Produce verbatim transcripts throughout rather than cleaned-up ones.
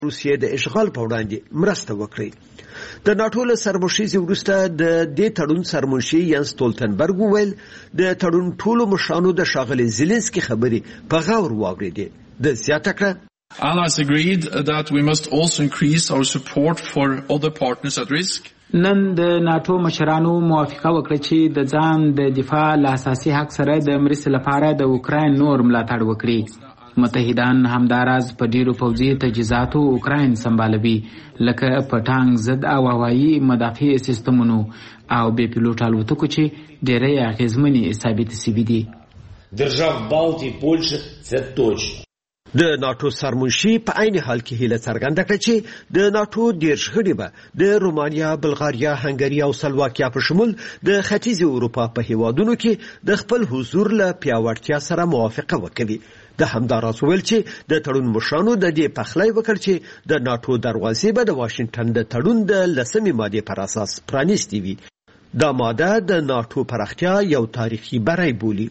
روسیې د اشغال په وړاندې مرسته وکړي. د ناټو له سرمشیزې وروسته د دې تړون سرمنشي ینس ستولتنبرګ وویل د تړون ټولو مشرانو د ښاغلي زیلنسکي خبرې په غور واورېدې. د زیاته کړه Allies agreed that we must also increase our support for other partners at risk. نن د ناټو مشرانو موافقه وکړه چې د ځان د دفاع له اساسي حق سره د مرستې لپاره د اوکراین نور ملاتړ وکړي. متحدان همداراز په ډیرو پوځي تجهیزاتو اوکراین سمبالوي لکه په ټانک ضد او هوایي مدافع سیستمونو او بې پیلوټ الوتکو چې ډیری اغیزمنې ثابت شوي دي. держав Балтії, Польщі це точно. د ناټو سرمنشي په عین حال کې هیله څرګنده کړه چې د ناټو دېرش غړي به د رومانیا، بلغاریا، هنګري او سلواکیا په شمول د ختیځې اروپا په هیوادونو کې د خپل حضور له پیاوړتیا سره موافقه وکړي. د همداراز ویل چې د تړون مشرانو د دې پخلی وکړ چې د ناټو دروازې به د واشنگټن د تړون د لسمې مادې پر اساس پرانیستې وي. دا ماده د ناټو پراختیا یو تاریخي بری بولي.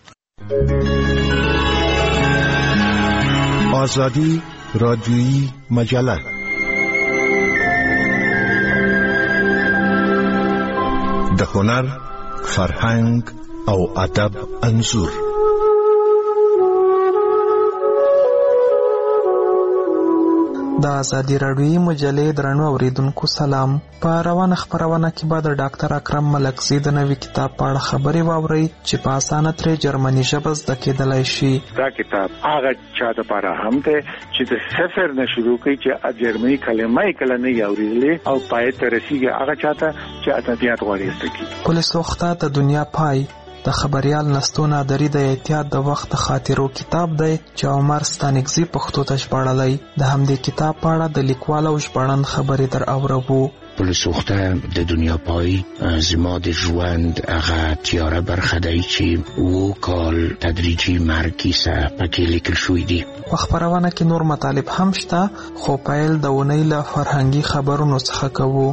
آزادی رادیویی مجله د هنر، فرهنګ او ادب انځور. د ازادي راډیویي مجلې درنو اوریدونکو سلام. په روانه خپرونه کې به د ډاکټر اکرم ملکزي د نوي کتاب په اړه خبرې واورئ چې په اسانه ترې جرمني ژبه زده کېدلی شي. دا کتاب هغه چا دپاره هم دی چې د صفر نه شروع کوي چې جرمني کلمه یې کله نه وي اورېدلې او پای ته رسېږي هغه چا ته چې ادبیات غواړي زده کړي. پل سوخته د دنیا پای د خبریال نستو نادري د احتیاط د وخت خاطرو کتاب دی چې عمر ستانکزي پښتو ته ژباړلی. د همدې کتاب په اړه د لیکوال او ژباړن خبرې در اورو. پل سوخته د دنیا پای زما د ژوند هغه تیاره برخه دی چې اوه کال تدریجي مرګ کیسه پکې لیکل شوی دی. په خپرونه کې نور مطالب هم شته خو پیل د اونۍ له فرهنګي خبرونو څخه کوو.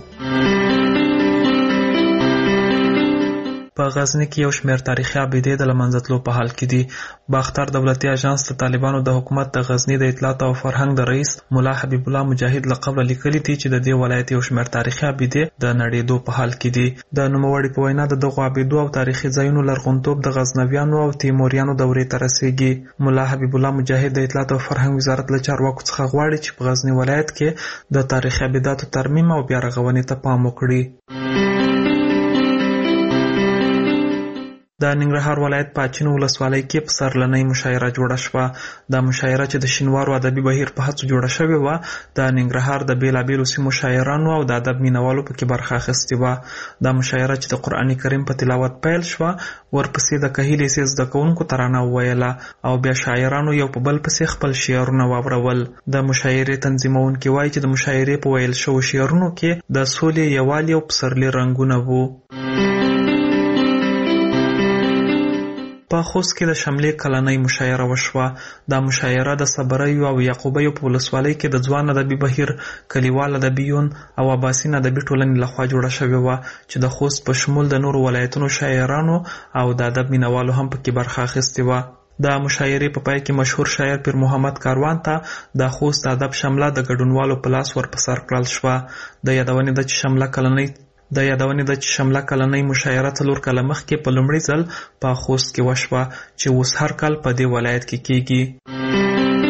په غزنی کې یو شمېر تاریخي ابیدې د له منځه تلو په حال کې دي. باختر دولتي اژانس د طالبانو د حکومت د غزنی د اطلاعات او فرهنګ د رئیس مولا حبیب الله مجاهد له قبله لیکلي دي چې د دې ولایت یو شمېر تاریخي ابیدې د نړېدو په حال کې دي. د نوموړي په وینا د دغو ابیدو او تاریخي ځایونو لرغونتوب د غزنویانو او تیموریانو دورې ته رسیږي. مولا حبیب الله مجاهد د اطلاعات او فرهنګ وزارت له چارواکو څخه غواړي چې په غزنی ولایت کې د تاریخي ابیداتو ترمیم او بیا رغونې ته پام وکړي. د ننګرهار ولایت په اچین ولسوالۍ کې په سرلنۍ مشاعره جوړه شوه. دا مشاعره چې د شینوارو ادبي بهیر په هڅو جوړه شوې وه د ننګرهار د بېلابېلو سیمو شاعرانو او د ادب مینوالو پکې برخه اخیستې وه. دا مشاعره چې د قرآن کریم په تلاوت پیل شوه ورپسې د کهیل حصې زده کوونکو ترانه وویله او بیا شاعرانو یو په بل پسې خپل شعرونه واورول. د مشاعرې تنظیمونکي وایي چې د مشاعرې په ویل شوو شعرونو کې د سولې، یووالي او پسرلي رنګونه وو. په خوست کې د شملې کلنۍ مشاعره وشوه. دا مشاعره د صبریو او یعقوبیو په ولسوالۍ کې د ځوان ادبي بهیر، کلیوال ادبیون او اباسین ادبي ټولنې لخوا جوړه شوې وه چې د خوست په شمول د نورو ولایتونو شاعرانو او د ادب مینوالو هم پکې برخه اخیستې وه. د مشاعرې په پای کې مشهور شاعر پیر محمد کاروان ته د خوست ادب شمله د ګډونوالو په لاس ورپسر کړل شوه. د یادونې ده چې شمله کلنۍ د یادونې ده چې شمله کلنۍ مشاعره څلور کاله مخکې په لومړي ځل په خوست کې وشوه چې اوس هر کال په دې ولایت کې کیږي.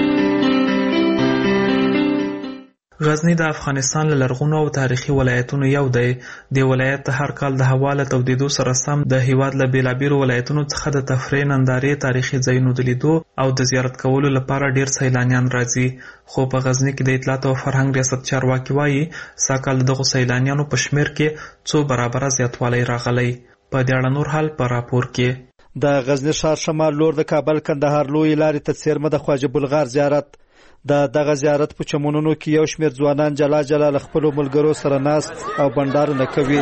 غزنی د افغانستان له لرغونو او تاریخي ولایتونو یو دی. د ولایت هر کال د هوا له تودېدو سره سم د هیواد له بېلابېلو ولایتونو څخه د تفریح، نندارې، تاریخي ځایونو د لیدو او د زیارت کولو لپاره ډیر سیلانیان راځي. خو په غزنی کې د اطلاعات او فرهنګ ریاست چارواکي وایي سږکال د دغو سیلانیانو په شمېر کې څو برابره زیاتوالی راغلی. په دې اړه نور حال په راپور کې. د غزنی ښار شمال لور د کابل کندهار لوی لارې ته څیرمه د خواجه بلغار زیارت. د دغه زیارت په چمنونو کې یو شمېر ځوانان جلا جلا له خپلو ملګرو سره ناست او بنډارونه کوي.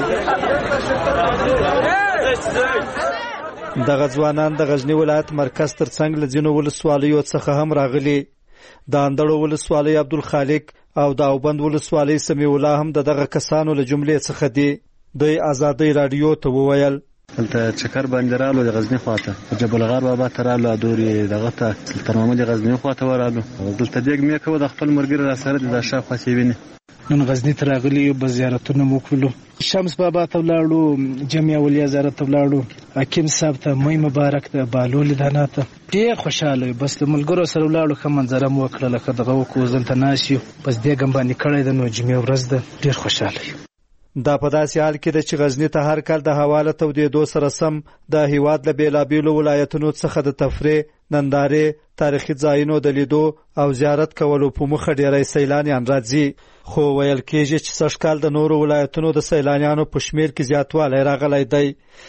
دغه ځوانان د غزنی ولایت مرکز ترڅنګ له ځینو ولسوالیو څخه هم راغلي. د اندړو ولسوالۍ عبدالخالق او د اوبند ولسوالۍ سمیع الله هم د دغه کسانو له جملې څخه دي. دوی ازادۍ راډیو ته وویل دلته چکر باندې رالو د غزنی خواته جبل غار بابا ته رالو دوري دغه ته سلطان محمد غزنی خواته ورالو دلته دیګ مې کوو د خپل مرګر را سره د شاخ خاصې ویني نن غزنی ته راغلی یو بزیارتونه مو کړلو شمس بابا ته ولاړو جمعیه ولیا زیارت ته ولاړو حکیم صاحب ته مې مبارک ته بالول دانا ته ډېر خوشاله بس د ملګرو سره ولاړو کوم منظره مو وکړه لکه دغه وکړو ځنته ناشیو بس دې ګم باندې کړی د نو جمعیه ورځ ده ډېر خوشاله دا په داسې حال کې د چې غزنی ته هر کال د حواله تودېدو سره سم د هیواد له بیلابیلو ولایتونو څخه د تفریح نندارې تاریخي ځایونو د لیدو او زیارت کولو په موخه ډېری سیلانیان راځي خو ویل کېږي چې سږ کال د نورو ولایتونو د سیلانیانو په شمیر کې زیاتوالی راغلی دی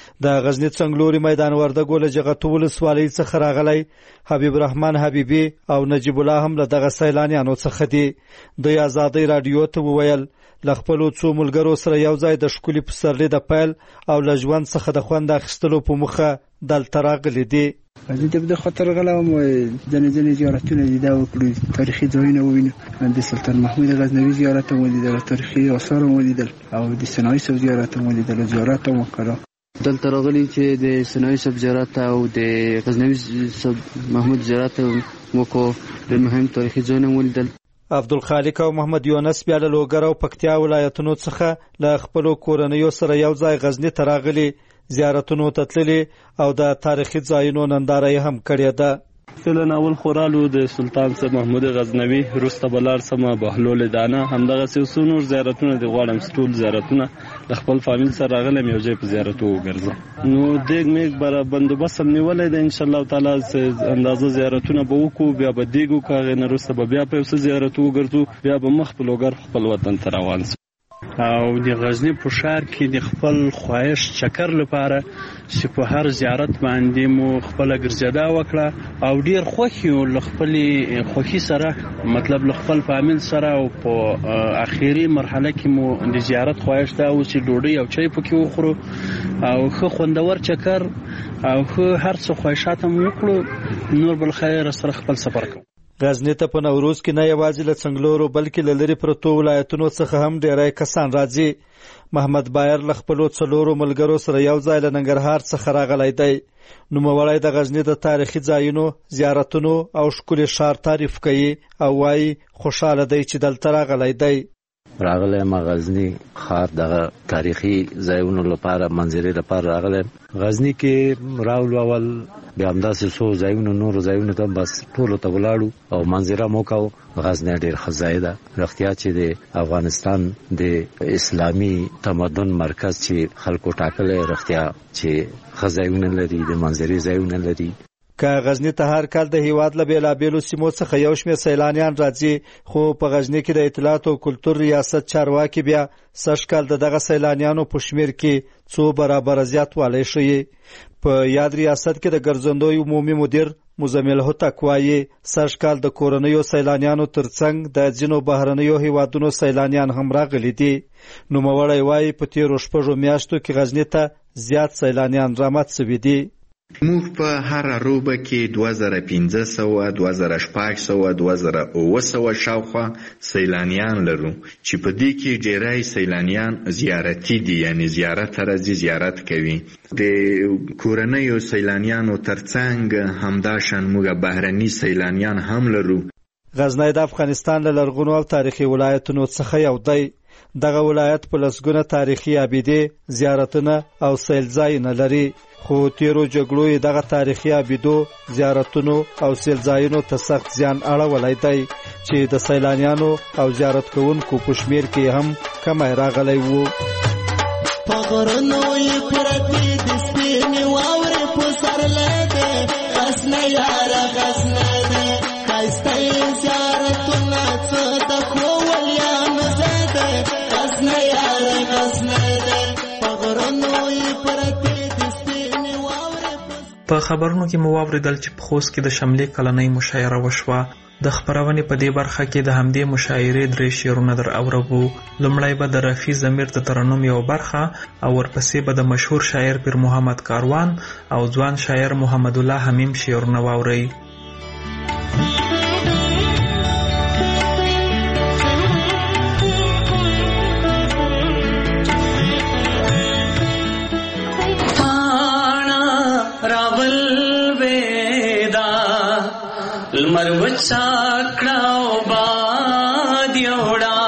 د غزنی څنګلوري میدان وردګو له جغتو ولسوالۍ څخه راغلی حبیب رحمان حبیبي او نجیب الله هم له دغه سیلانیانو څخه دي دوی ازادۍ راډیو ته وویل له خپلو څو ملګرو سره یو ځای د ښکلي پسرلي د پیل او له ژوند څخه د خوند اخیستلو په موخه دلته راغلي دي د د خطر غلام ځنې ځنې زیارتونه دي دا وکړو تاریخي ځایونه ووینو د سلطان محمود غزنوي زیارت هم ولیدل تاریخي آثار هم ولیدل او د سنایی صاحب زیارت هم ولیدل زیارت هم وکړو دلته راغلي چې د سنایی صاحب زیارت او د غزنوي صاحب محمود زیارت وکړو د مهم تاریخي ځایونه ولیدل عبدالخالق او محمد یونس بیا له لوګر او پکتیا ولایتونو څخه له خپلو کورنیو سره یو ځای غزنی ته راغلي زیارتونو ته تللي او د تاریخي ځایونو ننداره یې هم کړې ده فعلا اول خورالو د سلطان صاحب محمود غزنوي وروسته بلار سمه بهلول دانه همدغه څو نور زیارتونه د غواړم ټول زیارتونه د خپل فامیل سره راغلم یو ځای په زیارت وګرځم نو دګ میګ بر بندوبست نیولای د ان شاء الله تعالی اندازه زیارتونه به وکړو بیا به دیګو کاغه نه وروسته به بیا په زیارت وګرځو بیا به مخ په لوګر خپل وطن ته روان او د غزنی په ښار کې د خپل خواهش چکر لپاره چې په هر زیارت باندې مو خپل ګرځېدا وکړه او ډیر خوښ یو ل خپل خوښي سره مطلب ل خپل فامیل سره او په اخیری مرحله کې مو د زیارت خواهش دا و چې ډوډۍ او چای پکې وخورو او خو خوندور چکر او خو هر څه خواهشات مو وکړو نور بل خیر سره خپل سفر کوو غزنی ته په نوروز کې نه یوازې له څنګلورو بلکې له لرې پرتو ولایتونو څخه هم ډیری کسان راځي محمد بایر له خپلو څلورو ملګرو سره یو ځای له ننګرهار څخه راغلی دی نوموړی د غزنی د تاریخي ځایونو زیارتونو او ښکلي ښار تعریف کوي او وایي خوشحاله دی چې دلته راغلی دی راغلی ما غزنی ښار دغه تاریخي ځایونو لپاره منظرې لپاره راغلی غزنی کې راولو اول بیا همداسې څو ځایونو نورو ځایونو ته بس ټولو ته ولاړو او منظره مو کوو غزنی ډېر ښه ځای ده رښتیا چې د افغانستان د اسلامي تمدن مرکز چې خلکو ټاکلی رښتیا چې ښه ځایونه لري د منظرې ځایونه لري که غزنی ته هر کال د هیواد له بیلابیلو سیمو څخه یو شمېر سیلانیان راځي خو په غزنی کې د اطلاعات او کلتور ریاست چارواکي بیا سږ کال د دغه سیلانیانو په شمېر کې څو برابره زیاتوالی ښیي په یاد ریاست کې د ګرځندوی عمومي مدیر مزمل هوتک وایي سږ کال د کورنیو سیلانیانو ترڅنګ د ځینو بهرنیو هیوادونو سیلانیان هم راغلي دي نوموړی وایي په تیرو شپږو میاشتو کې غزنی ته زیات سیلانیان رامات سوي دي موږ په هر روبه کې دوه زره پنځه سوه دوه زره شپږ سوه دوه زره اوه سوه شاوخوا سیلانیان لرو چې په دې کې ډیری سیلانیان زیارتي دي یعنی زیارت ته راځي زیارت کوي د کورنیو سیلانیانو ترڅنګ همداشان موږ بهرني سیلانیان هم لرو غزنی د افغانستان له لرغونو او تاریخي ولایتونو څخه یو دی دغه ولایت په لسګونه تاریخي ابیدې زیارتونه او سیلځایونه لري خو تیرو جګړو یې دغه تاریخي ابیدو زیارتونو او سیلځایونو ته سخت زیان اړولی دی چې د سیلانیانو او زیارت کوونکو په شمیر کې هم کمی راغلی و په غرونو یې پرتې د سپینې واورې په سرلی دی غزنی یاره غزنی دی ښایسته یې زیارتونه څه د ښو ولیانو ځای دی غزنی یاره غزنی دی په غرونو یې پرتې په خبرونو کې مو واوریدل چې په خوست کې د شملې کلنۍ مشاعره وشوه د خپرونې په دې برخه کې د همدې مشاعرې درې شعرونه در اورو لومړی به د رفیع ضمیر د ترنم یو برخه او ورپسې به د مشهور شاعر پیر محمد کاروان او ځوان شاعر محمد الله حمیم شعرونه واورئ وچا کړه او باد یوړه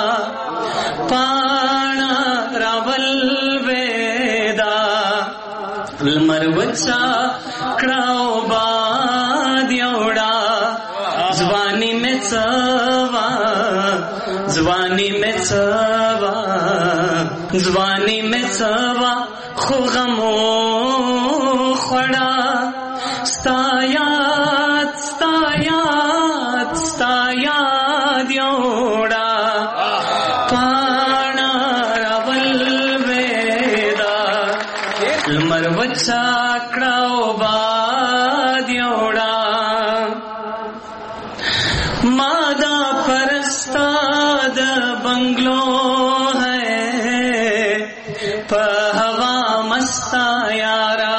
پاڼه راول وېدا لمر وچا کړه او باد یوړه ځواني مې څوا ځواني مې څوا ځواني مې څوا خو غمو خړا ستا یاد ستا یاد ستا یاد یوړه پاڼه راول وېدا لمر وچا کړه او باد یوړه مادا پرستا د بنگلو ہے په هوا مستا یارا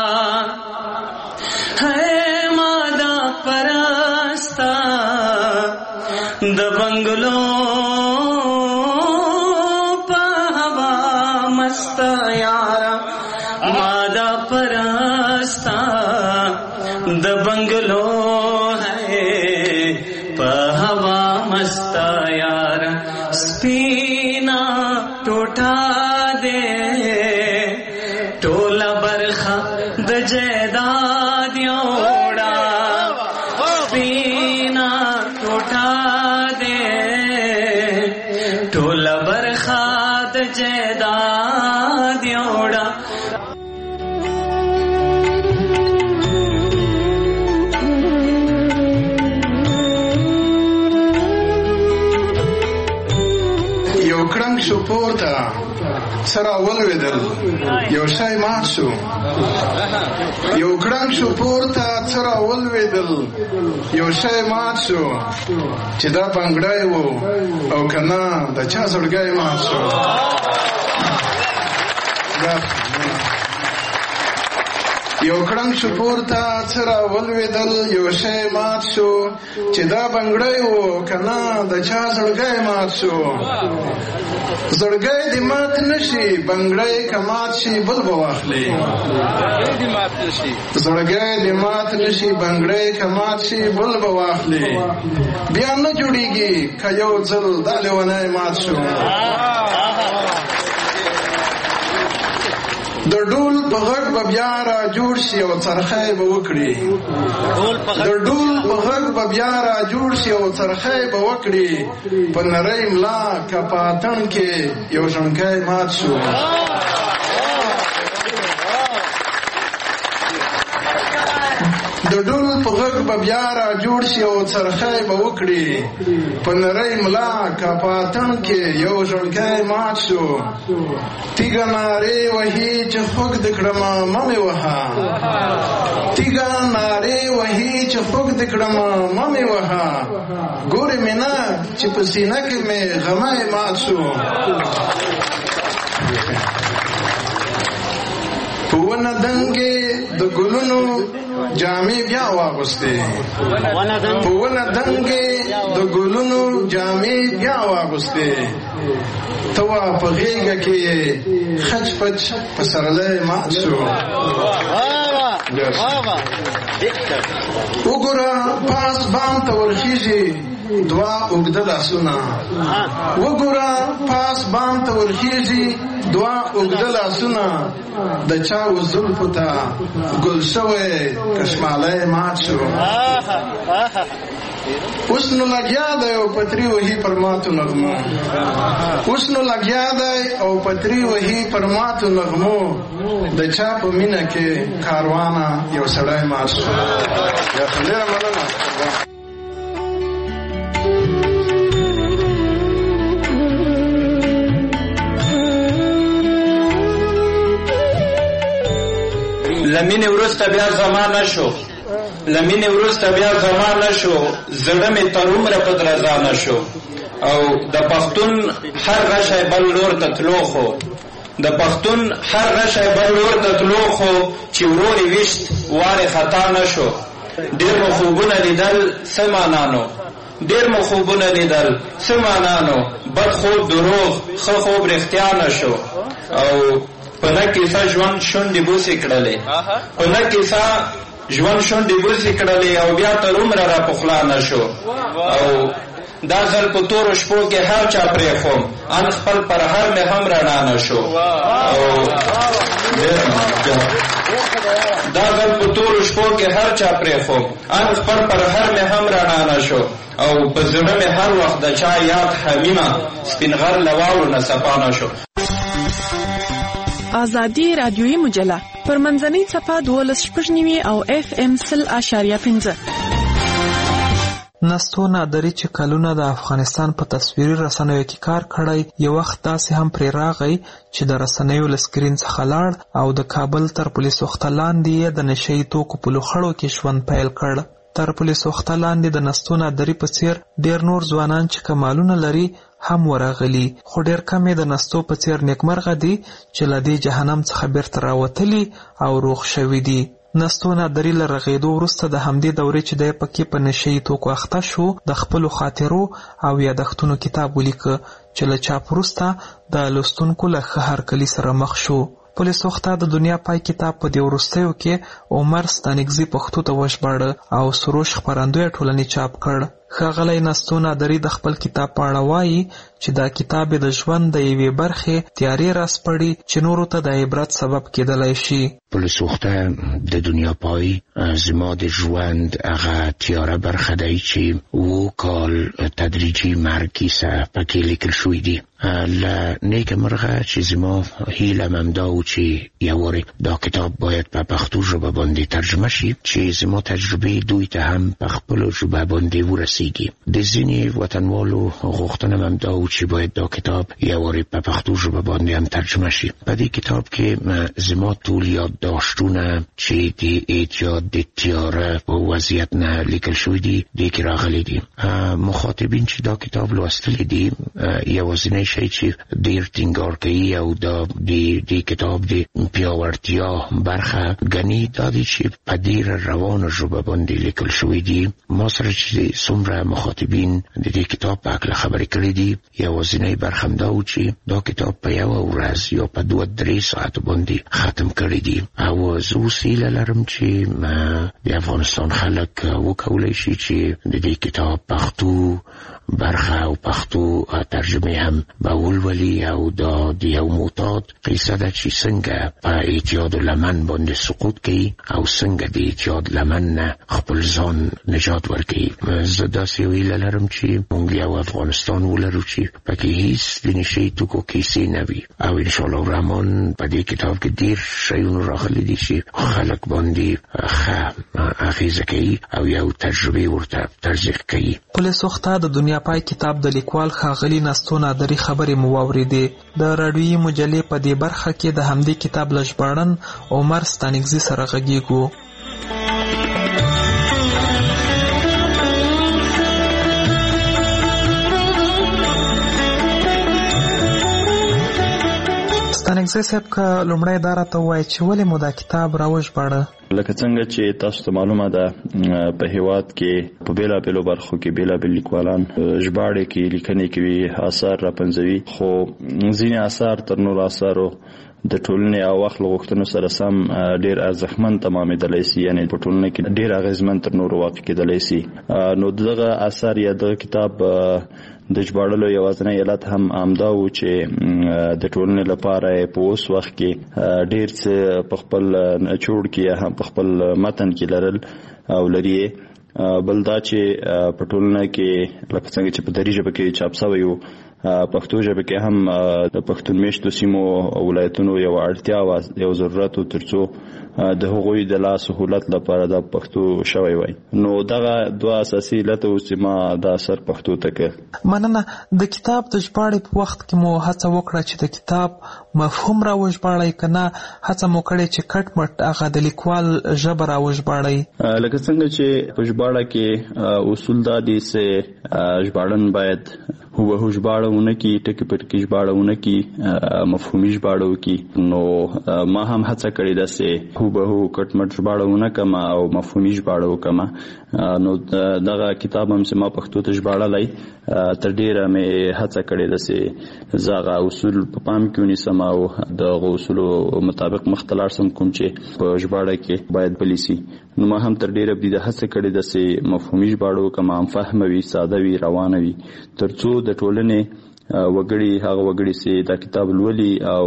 ہے مادا پرستا د بنگلو په هوا مستا یارا مادا پرستا د بنگلو مستا یار سپینا ټوټا دے ټولا برخه د جیداد یوړه سپینا ټوټا دے ټولا برخه د جیداد یوړه کرنګ شو پورته سره ولوېدل یو شی مات شو یو کرنګ شو پورته سره ولوېدل یو شی مات شو چې دا بنګړی وو او کنه د چا زړګی مات شو یو کرنګ شو پورته سره ولوېدل یو شی مات شو چې دا بنګړی وو کنه د چا زړګی مات شو زړګی دې مات نشي بنګړی که مات شي بل به واخلي زړګی دې مات نشي بنګړی که مات شي بل به واخلي بیا نه جوړیږي که یو ځل دا لیونی مات شو د ډول په غږ به بیا را جوړ شي او څرخی به وکړي د ډول په غږ به بیا را جوړ شي او څرخی به وکړي په نری ملا که په اتڼ کې یو ژڼکی مات شو د ډول په غږ به بیا را جوړ شي او څرخی به وکړي په نری ملا که په اتڼ کې یو ژڼکی مات شو تیږه نارې وهي چې خوږ د کړمه مه مې وهه تیږه نارې وهي چې خوږ د کړمه مه مې وهه ګورې مې نه چې په سینه کې مې غمی مات شو په ونه دنګې د ګلونو جامې بیا واغوستې په ونه دنګې د ګلونو جامې بیا واغوستې ته وا په غېږه کې خچ پچ پسرلی مات شو وګوره پاس بام ته ورخیږي دوا اوږده لاسونه وګوره پاس بام ته ورخیږي دوا اوږده لاسونه د چا و زلفو ته ګل شوی کشمالی مات شو اوس نو لګیا دی او پتری وهي پر ماتو نغمو اوس نو لګیا دی او پتری وهي پر ماتو نغمو د چا په مینه کې کاروانه یو سړی مات شو یا ډېره مننه لمینې وروسته بیا زمانه شو لمینې وروسته بیا زمانه شو زړه مې تر عمره په درزانه شو او د پښتون هر غشی بل لور ته تلو خو د پښتون هر غشی بل لور ته تلو خو چې ورور یې ویشت وارې خطا نه شو ډېر مو خوبونه لیدل څه مانانو ډېر مو خوبونه لیدل څه مانانو بد خوب دروغ ښه خوب رښتیا نه شو او په نه کیسه ژوند شونډې بوسې کړلې په نه کیسه ژوند شونډې بوسې کړلې او بیا تر عمره را پخلا نه شو. او دا ځل په تورو شپو کې هر چا پرېښوم ان خپل پر هر مې هم رڼا نه شو. او دا ځل په تورو شپو کې هر چا پرېښوم ان خپل پر هر مې هم رڼا نه شو. او په زړه مې هر وخت د چا یاد حمیمه سپین غر له واورو نه صفا نه شو. آزادي رادیویي مجله پر منځنۍ څپه دولس شپږ نوي او اف ام سل اشاریه پنځه. نستو نادري چې کلونه د افغانستان په تصویري رسنیو کې کار کړی، یو وخت داسې هم پرې راغی چې د رسنیو له سکرین څخه لاړ او د کابل تر پولیس وخته لاندې یې د نشه یي توکو په لوخړو کې ژوند پیل کړ. تر پولیس وخته لاندې د نستو نادري په څیر ډېر نور ځوانان چې کمالونه لري هم ورغلي، خو ډېر کم یې د نستو په څیر نیکمرغه دي چې له دې جهنم څخه بیرته راوتلي او روغ شوي دي. نستو نادري له رغېدو وروسته د همدې دورې چې دی پکې په نشه یي توکو اخته شو د خپلو خاطرو او یادښتونو کتاب ولیکه چې له چاپ وروسته د لوستونکو له ښه هرکلي سره مخ شو. پولیس وخته د دنیا پای کتاب په دې وروستیو کې عمر ستانکزي پښتو ته وژباړه او سروش خپرندوی ټولنې چاپ کړ. ښاغلی نستو نادري د خپل کتاب په اړه وایي چې دا کتاب د ژوند د یوې برخې تیارې راسپړي چې نورو ته د عبرت سبب کېدلی شي. پولیس وخته د دنیا پای زما د ژوند هغه تیاره برخه دی چې اوه کال تدریجي مرګ کیسه پکې لیکل شوی دي. له نیکه مرغه چې زما هیله هم دا و چې یو وارې دا کتاب باید په پښتو ژبه باندې ترجمه شي چې زما تجربې دوی ته هم په خپلو ژبه باندې ورسیږي. د ځینې وطنوالو غوښتنه هم دا و چې باید دا کتاب یو وارې په پښتو ژبه باندې هم ترجمه شي. په دې کتاب کې زما ټول یادداشتونه چې د اعتیاد د تیاره په وضعیت نه لیکل شوي دي دې کې راغلي دي. مخاطبین چې دا کتاب لوستلی دي یوازینی شی چې ډېر ټینګار کوي او دا د دې کتاب د پیاوړتیا برخه ګڼي دا دی چې په ډېره روانه ژبه باندې لیکل شوي دي. ما سره چې څومره مخاطبین د دې کتاب په هکله خبرې کړي دي یوازینی برخه هم دا و چې دا کتاب په یوه ورځ یا په دوه درې ساعتو باندې ختم کړی دي. او زه اوس هیله لرم چې د افغانستان خلک وکولی شي چې د دې کتاب پښتو برخه او پښتو ترجمه هم به ولولي او دا د یو معتاد قصه ده چې څنګه په اعتیاد لمن باندې سقوط کوي او څنګه د اعتیاد لمن نه خپل ځان نجات ورکوي. زه داسې یو هیله لرم چې موږ یو افغانستان ولرو چې پکې هیڅ د نشه یي توکو کیسې نه وي او انشاءالله الرحمن په دې کتاب کې ډېر شیونه راغلي دي چې خلک باندې ښه اغېزه کوي او یو تجربې ورته ترجیح کوي. پولیس وخته د دنیا پای کتاب د لیکوال ښاغلي نستو نادري خبرې مو واورېدې. د راډیویي مجلې په دې برخه کې د همدې کتاب له ژباړن عمر ستانکزي سره غږیږو. ستانکزي صاحب که لومړی دا راته ووایي چې ولې مو دا کتاب راوژباړه؟ لکه څنګه چې تاسو ته معلومه ده په هیواد کې په بیلابیلو برخو کې بیلابیل لیکوالان ژباړې کې لیکنې کوي، آثار راپنځوي، خو ځینې آثار تر نورو آثارو د ټولنې او وخت له غوښتنو سره سم ډېر ارزښتمن تمامېدلی سي، یعنې په ټولنه کې ډېر اغېزمن تر نورو واقع کېدلی سي. نو دغه آثار یا دغه کتاب د ژباړلو یوازینی علت هم همدا و چې د ټولنې لپاره په اوس وخت کې ډېر څه په خپل نچوړ کې یا هم په خپل متن کې لرل او لري. بل دا چې په ټولنه کې لکه څنګه چې په دري ژبه کې چاپ شوی و، پښتو ژبه کې هم د پښتون میشتو سیمو او ولایتونو یو اړتیا و، یو ضرورت و ترڅو د هغوی د لا سهولت لپاره د پښتو شوی وای. نو دغه دوه اساسي علت و چې ما دا اثر پښتو ته کړ. مننه. د کتاب د ژباړې په وخت کې مو هڅه وکړه چې د کتاب مفهوم راوژباړئ که نه هڅه مو کړې چې کټ مټ هغه د لیکوال ژبه راوژباړئ؟ لکه څنګه چې په ژباړه کې اصول دا دي چې ژباړن باید هوبهو ژباړه ونه کړي، ټکي په ټکي ژباړه ونه کړي، مفهومي ژباړه وکړي. نو ما هم هڅه کړې ده چې هوبهو کټ مټ ژباړه ونه کړم او مفهومي ژباړه وکړم، نو دغه کتاب هم چې ما پښتو ته ژباړلی تر ډیره مې هڅه کړې ده چې زه هغه اصول په پام کې ونیسم او د هغو اصولو مطابق مخته لاړ سم، کوم چې په ژباړه کې باید پلي سي. نو ما هم تر ډیره بدې هڅه کړې ده چې مفهومي ژباړه وکړم، عام فهمه وي، ساده وي، روانه وي، تر څو د ټولنې وګړي هغه وګړي چې دا کتاب لولي او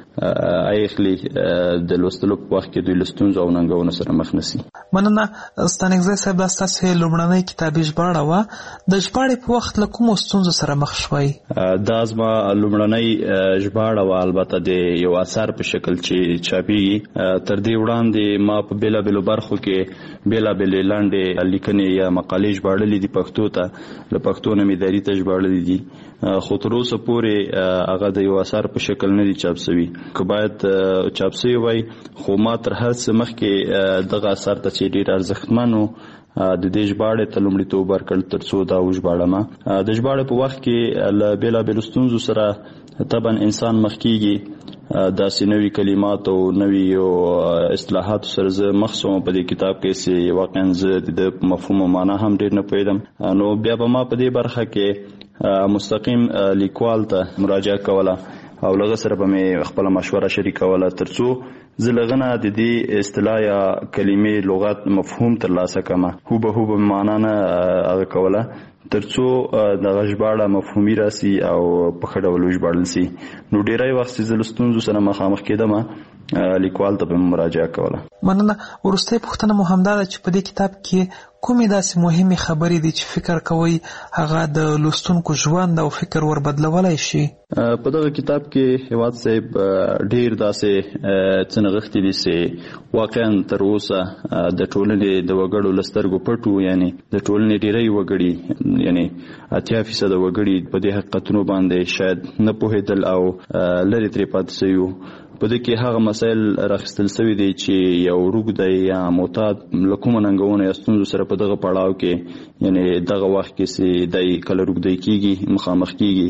ایخلی د لوستلو په وخت کې دوی له ستونزو او ننګونو سره مخ نشي. مننه ستانکزی صاحب، دا ستاسو لومړنۍ کتابي ژباړه وه. د ژباړې په وخت له کومو ستونزو سره مخ شوئ؟ دا زما لومړنۍ ژباړه وه، البته د یو اثر په شکل چې چاپېږي. تر دې وړاندې ما په بېلابېلو برخو کې بېلابېلې لنډې لیکنې یا مقالې ژباړلې دي پښتو ته، له پښتو نه مې دري ته ژباړلې دي، خو تر اوسه پورې هغه د یو اثر په شکل نه دي چاپ سوي. که باید چاپ سوي وای، خو ما تر هر څه مخکې دغه اثر ته چې ډېر ارزښتمن و د دې ژباړې ته لومړیتوب ورکړ تر څو دا وژباړم. د ژباړې په وخت کې له بېلابېلو ستونزو سره طبعا انسان مخ کېږي، داسې نوي کلمات او نوي اصطلاحاتو سره زه مخ شوم په دې کتاب کې چې واقعا زه د مفهوم او معنا هم ډېر نه پوهېدم. نو بیا به ما په دې برخه کې مستقیم لیکوال ته مراجعه کوله او لغه سره به مې خپله مشوره شریکوله تر څو زه له نه د دې اصطلاح یا کلمې لغت مفهوم ترلاسه کړم، هوبه هوبه معنا نه هغه کوله تر څو دغه ژباړه مفهومي راسي او په ښه ډول وژباړل سي. نو ډېری وخت چې زه له ستونزو سره مخامخ کېدم لیکوال ته به مې مراجعه کوله. مننه. وروستۍ پوښتنه مو همدا ده چې په دې کتاب کې کومې داسې مهمې خبرې دي چې فکر کوئ هغه د لوستونکو ژوند او فکر ور بدلولی شي؟ په دغه کتاب کې هیواد صاحب ډېر داسې څه نغښتي دي چې واقعا تر اوسه د ټولنې د وګړو له سترګو پټ وو، یعنې د ټولنې ډېری وګړي یعنې اتیا فیصده وګړي په دې حقیقتونو باندې شاید نه پوهېدل او لرې ترې پاتې سوي وو. په دې کې هغه مسایل راخیستل سوي دي چې یو روږدی یا معتاد له کومو ننګونو یا ستونزو سره په دغه پړاو کې یعنې دغه وخت کې چې دی کله روږدی کېږي، مخامخ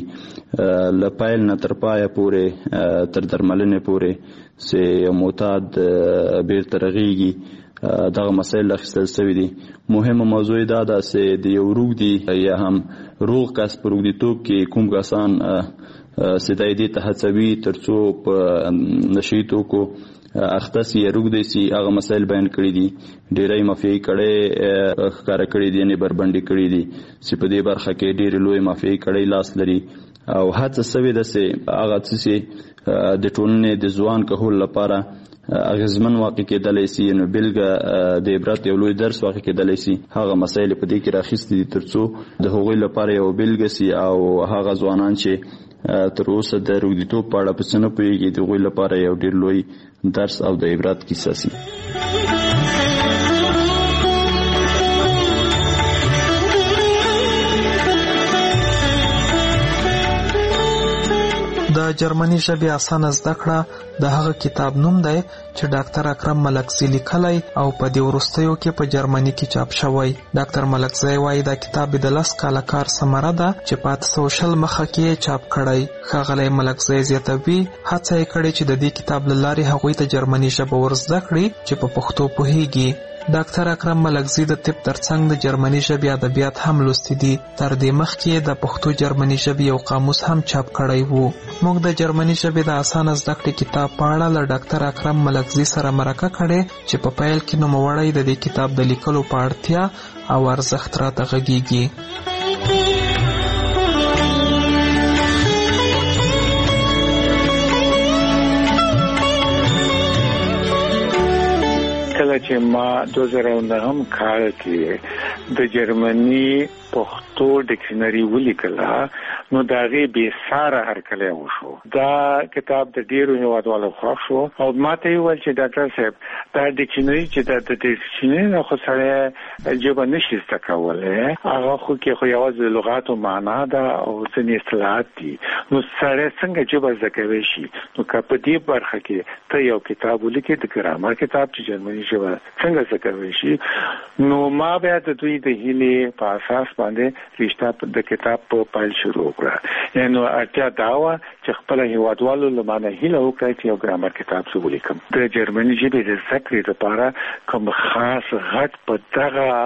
کېږي، له پیل نه تر پایه پورې تر درملنې پورې چې یو معتاد بیرته رغېږي، دغه مسایل راخیستل سوي دي. مهمه موضوع دا ده چې د یو روږدي یا هم روغ کس په روږديتوب کې کوم کسان چې دی دې ته هڅوي تر څو په نشي توکو اخته سي یا روږدی سي، هغه مسایل بیان کړي دي. ډېری مافیایي کړۍ ښکاره کړي دي، یعنې بربنډې کړي دي چې په دې برخه کې ډېرې لویې مافیایي کړۍ لاس لري او هڅه سوې ده چې هغه څه چې د ټولنې د ځوان کهول لپاره اغیزمن واقع کېدلی سي، نو بېلګه د عبرت یو لوی درس واقع کېدلی سي، هغه مسایل په دې کې راخیستې دي تر څو د هغوی لپاره یو بېلګه سي او هغه ځوانان چې تر اوسه د روږديتوب په اړه په څه نه پوهېږي د هغوی لپاره یو ډېر لوی درس او د عبرت کیسه سي. د جرمني ژبې اسانه زده کړه د هغه کتاب نوم دی چې ډاکټر اکرم ملکزي لیکلی او په دې وروستیو کې په جرمني کې چاپ شوی. ډاکټر ملکزي وایي دا کتاب د لس کاله کار ثمره ده چې په اته سوه شل مخه کې چاپ کړی. ښاغلی ملکزي زیاتوي هڅه یې کړې چې د دې کتاب له لارې هغوی ته جرمني ژبه ور زده کړي چې په پښتو پوهېږي. ډاکټر اکرم ملکزي د طب ترڅنګ د جرمني ژبې ادبیات هم لوستي دي. تر دې مخکې د پښتو جرمني ژبې یو قاموس هم چاپ کړی وو. موږ د جرمني ژبې د اسانه زده کړې کتاب په اړه له ډاکټر اکرم ملکزي سره مرکه کړې چې په پیل کې نوموړی د دې کتاب د لیکلو په اړتیا او ارزښت راته غږیږي. کله چې ما دوه زره نهم کال کې د جرمني پښتو ډکشنري ولیکله نو د هغې بېساره هرکلی وشو. دا کتاب د ډېرو هېوادوالو خوښ شو او ما ته یې وویل چې ډاکټر صاحب دا ډکشنري چې دا د ډکشنري نه خو سړی ژبه نشي زده کولی، هغه خو کې خو یوازې د لغاتو معنا ده او ځینې اصطلاحات دي، نو سړی څنګه ژبه زده کولی شي؟ نو که په دې برخه کې ته یو کتاب ولیکې د ګرامر کتاب چې جرمني ژبه څنګه زده کولی شي، نو ما بیا د دوی د هیلې په اساس باندې رشته د کتاب په پیل شروع کړه. یعنی اړتیا دا وه چې خپله هېوادوالو له ما نه هیله وکړه چې یو ګرامر کتاب زه ولیکم. د جرمني ژبې د زده کړې لپاره کوم خاص غټ په دغه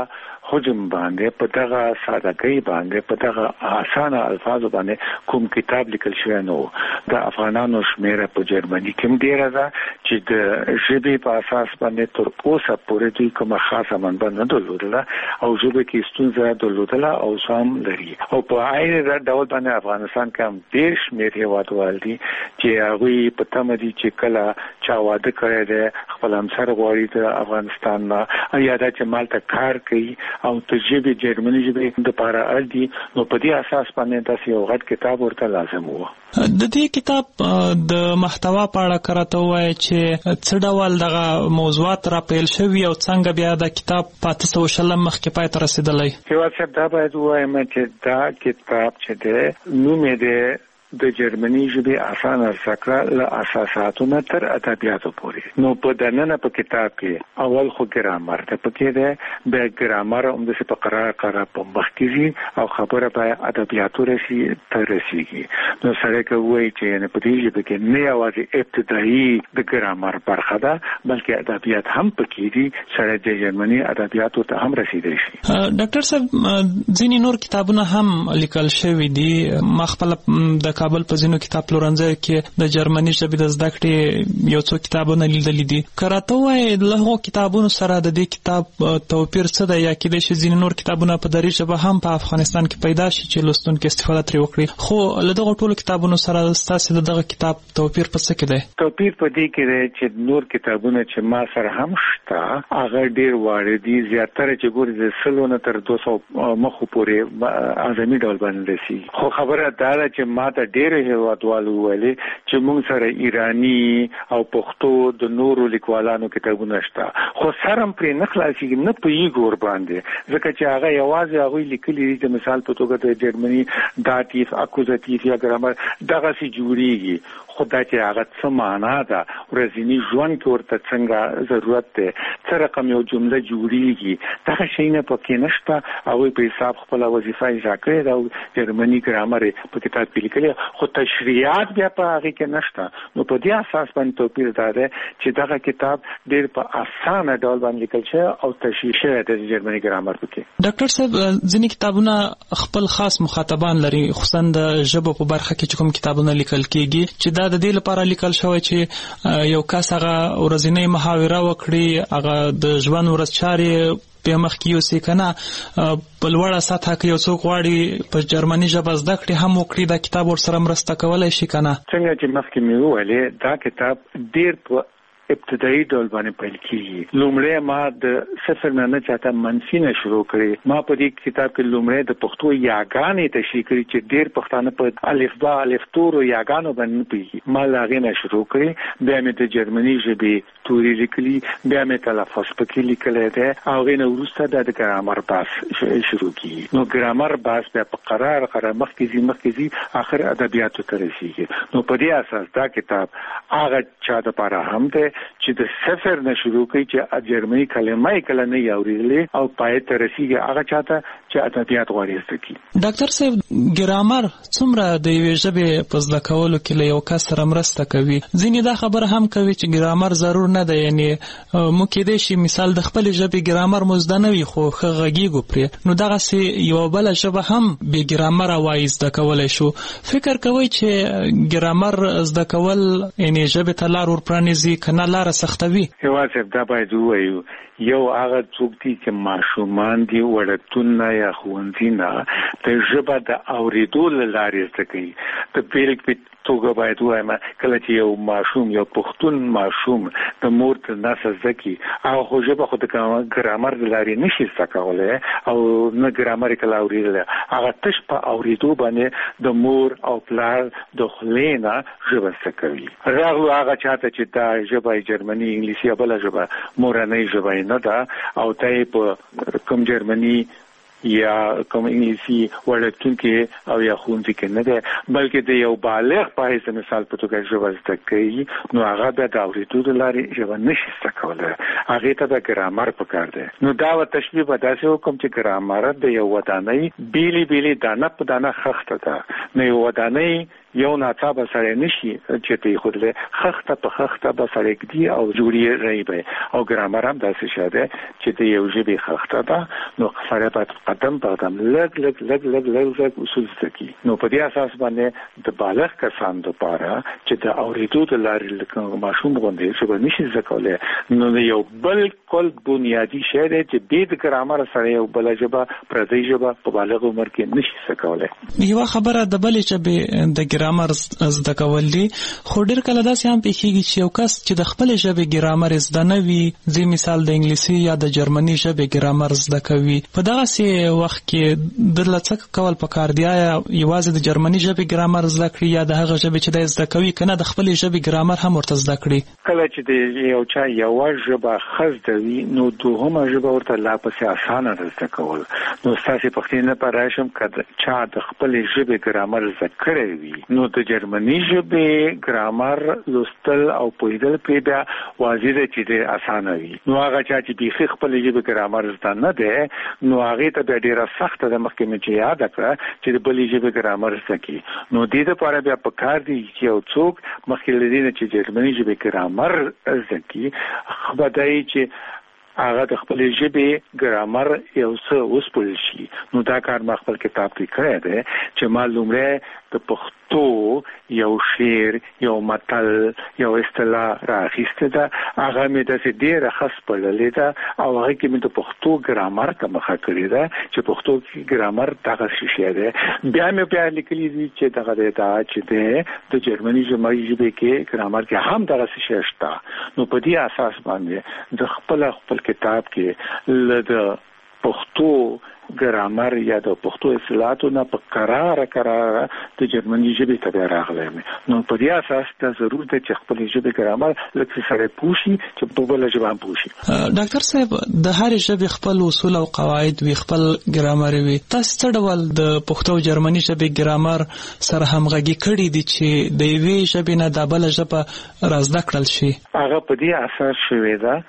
حجم باندې په دغه سادهګۍ باندې په دغه اسانه الفاظو باندې کوم کتاب لیکل شوی نو د افغانانو شمیره په جرمني کې ډیره ده چې د ژبې په اساس باندې تر اوسه پورې دوی کومه خاصه منبع نه درلودله او ژبه کې ستونزه درلودله او سم لري او په عین ډول باندې افغانستان کې هم ډیر شمیر هیوادوال دي چې هغه په تمه دي چې کله چا واده کړی دی خپل همسر غواړي د افغانستان نه یا دا چې مالته کار کوي او د ژبې جرمني ژبې د لپاره اړ دي نو په دې اساس باندې تاسو یو غټ کتاب ورته لازم وو. د دې کتاب د محتوا په اړه کراته وایي چې څه ډول دغه موضوعات را پیل شوي او څنګه بیا د کتاب پاتې سو شلم مخکې پای ته رسیدلی. یو څه دا باید وایم چې دا کتاب چې دی نوم یې دی د جرمني ژبې اسانه زده له اساساتو نه تر ادبیاتو پورې. نو په دننه په کتاب کې اول خو ګرامر ته پکې ده به ګرامر هم د څه په قرار قرار په مخ کې او خبره به ادبیاتو رسي تر رسیږي. نو سره کوي چې نه په دې ژبه کې نه یوازې ابتدایي د ګرامر برخه ده بلکې ادبیات هم پکې دي سره د جرمني ادبیاتو ته هم رسیدي شي. ډاکټر صاحب ځینې نور کتابونه هم لیکل شوي دي. ما خپل د کابل په ځینو کتاب پلورنځیو کې د جرمني ژبې د زده کړې یو څو کتابونه لیدلي دي. که راته ووایې له هغو کتابونو سره د دې کتاب توپیر څه دی یا کیدای شي ځینې نور کتابونه په دري ژبه هم په افغانستان کې پیدا شي چې لوستونکي استفاده ترې وکړي خو له دغو ټولو کتابونو سره ستاسې د دغه کتاب توپیر په څه کې دی؟ توپیر په دې کې دی چې نور کتابونه چې ما سره هم شته هغه ډېر واړه دي. زیاتره چې ګورې د سلو نه تر دوه سوه مخو پورې اعظمي ډول باندې رسي. خو خبره دا ده چې ما ته ډېر هیوادوالو ویلي چې موږ سره ایرانی او پښتو د نورو لیکوالانو کتابونه شته خو سره پرې نه خلاصېږي نه پوهېږو ورباندې ځکه چې هغه یوازې هغوی لیکلي دي د مثال په توګه د جرمني داتیف اکوزاتیف یا ګرامر دغسې جوړېږي خو دا چې هغه څه معنا ده ورځني ژوند کې ورته څنګه ضرورت دی څه رقم یو جمله جوړېږي دغه شیونه پکې نشته هغوی په حساب خپله وظیفه اجرا کړې ده او جرمني ګرامر یې په کتاب کې لیکلی خو تشریحات بیا په هغې کې نشته. نو په دې اساس باندې توپیر دا دی چې دغه کتاب ډېر په اسانه ډول باندې لیکل شوی او تشریح شوی دی د جرمني ګرامر پکې. ډاکټر صاحب ځینې کتابونه خپل خاص مخاطبان لري خصوصا د ژبو په برخه کې چې کوم کتابونه لیکل کېږي چې دا د دې لپاره لیکل شوی چې یو کس هغه ورځنۍ محاوره وکړي هغه د ژوند ورځچارې په مخ کې یوسي کنه په لوړه سطحه کې یو څوک غواړي په جرمني ژبه زده کړي هم وکړي دا کتاب ورسره مرسته کولی شي کنه. څنګه چې مخکې مې وویلې دا کتاب ډېر په ابتدایي ډول باندې پیل کیږي. لومړی ما د صفر نه نه چاته منفي نه شروع کړي. ما په دې کتاب کې لومړی د پښتو یاګانې تشریح کړي چې ډېر پښتانه په الفبا الفتورو یاګانو باندې نه پوهېږي. ما له هغې نه شروع کړي بیا مې د جرمني ژبې توري لیکلي بیا مې تلفظ پکې لیکلی دی او هغې نه وروسته دا د ګرامر بحث شروع کیږي. نو ګرامر بحث بیا په قرار قرار مخکې ځي مخکې ځي آخر ادبیاتو ته رسېږي. نو په دې اساس دا کتاب هغه چا دپاره هم دی چې د صفر نه شروع کوي چې جرمني کلمه یې کله نه اورېدلې او پای ته رسېږي هغه چاته چې ادبیات غواړي زده کړي. ډاکټر صاحب ګرامر څومره د یوې ژبې په زده کولو کې له یو کس سره مرسته کوي؟ ځینې دا خبره هم کوي چې ګرامر ضرور نه ده یعنې موږ کېدای شي مثال د خپلې ژبې ګرامر مو زده نه وي خو ښه غږېږو پرې نو دغسې یوه بله ژبه هم بې ګرامره وایي زده کولی شو. فکر کوئ چې ګرامر زده کول یعنې ژبې ته لار ورپرانیزي که نه لاره سختوي؟ یوازې دا باید ووایو یو هغه څوک دي چې ماشومان دي وړکتون نه یا ښوونځي نه د ژبه د اورېدو له لارې زده کوي. د بېلګې په توګه باید ووایم کله چې یو ماشوم یو پښتون ماشوم د مور تر نسه زده کړي هغه خو ژبه خو د ګرامر د لارې نشي زده کولی او نه ګرامر یې کله اورېدلی هغه تش په اورېدو باندې د مور او پلار د خولې نه ژبه زده کوي. راغلو هغه چاته چې دا ژبه جرمني انګلیسي یا بله ژبه مورنۍ ژبه یې نه ده او ته یې په کوم جرمني یا کوم انګلیسي وړکتون کې او یا ښوونځي کې نه دی بلکې د یو بالغ په حیث مثال په توګه ژبه زده کوي نو هغه بیا د اورېدو د لارې ژبه نشي زده کولی هغې ته به ګرامر پکار دی. نو دا به تشبیه به داسې وکړم چې ګرامر د یو ودانۍ بیلې بیلې دانه په دانه خښته ده. نو یو ودانۍ یو ناڅاپه سره نشي چې ته خودله خخته په خخته به سره کدي او جوړي ریبه او ګرامر هم داسې شاده چې ته یو ژبه خخته ده نو سره په قدم په قدم لګ لګ لګ لګ لګ اصول ځکي نو په دې اساس باندې د بالغ کسان لپاره چې د اوریدو د لارې لکه ماشوم غوندې چې به نشي ځکوله نو یو بالکل بنیادی شی دی چې به د ګرامر سره یو بل ژبه پردي ژبه په بالغ عمر کې نشي ځکوله یو خبره د بل ژبه د ګرامر زده کول دي خو ډیر کله داسې هم پیښیږي چې یو کس چې د خپل ژبې ګرامر زده نه وي ځي مثال د انګلیسي یا د جرمني ژبې ګرامر زده کوي په دغه سي وخت کې د لڅک کول پکار دی یا یوازې د جرمني ژبې ګرامر زده کړي یا د هغه ژبې چې د زده کوي کنه د خپل ژبې ګرامر هم ورته زده کړي کله چې د یو چا یو ژبه خزدوي نو دوهمه ژبه ورته لا پسې اسانه زده کول نو تاسو په خپل نه پراشم کړه چې د خپل ژبې ګرامر زده کړی وي نو د جرمني ژبې ګرامر لوستل او پوهیدل په بیا واضح دي چې د اسانه وي نو هغه چې به خپل ژبې ګرامر زده نه ده نو هغه ته ډیره سخت ده مخکې مې چې یاد کړه چې د بلې ژبې ګرامر زده کی نو د دې لپاره بیا په کار دی چې یو څوک مخکې لدی چې جرمني ژبې ګرامر زده کی خبردای چې هغه د خپل ژبې ګرامر یو څه وسپل شي نو دا کار ما خپل کتاب کې کړی دی چې معلومه د پښتو یو شعر یو متل یو اصطلاح راخیسته ده هغه مې د ډیره خاص پړلې ده او هغه کې مې د پښتو ګرامر ته مخه کړې ده چې پښتو کې ګرامر دغه شی دی بیا مې بیا لیکلي دي چې دغه دا چې ده د جرمني ژبې کې ګرامر کې هم دغه شی شته نو په دې اساس باندې د خپل خپل کتاب کې ل پښتو ګرامر یا د پښتو اصطلاحاتو نه په قرار قرار د جرمني ژبې ته راغلی نو په دې اساس دا ضروري ده چې خپل ژبې ګرامر لکه سره پوښي چې په بل ژبه هم پوښي ډاکټر صاحب د هر ژبې خپل اصول او قواعد وي خپل ګرامر وي تاسو څه ډول د پښتو او جرمني ژبې ګرامر سره همغږي کړی دي چې د یوې ژبې نه د بل ژبه رازده کړل شي هغه په دې اساس شوی ده